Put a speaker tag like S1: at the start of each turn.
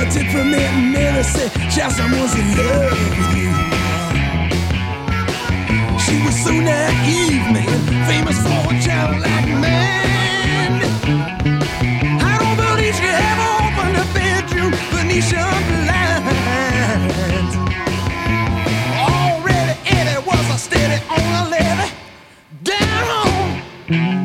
S1: Diplomat Mary said, child, someone's in love with you. She was so naive, man, famous for a childlike man. I don't believe she ever opened the bedroom Venetian blinds. Already Eddie was a steady on a levy down home.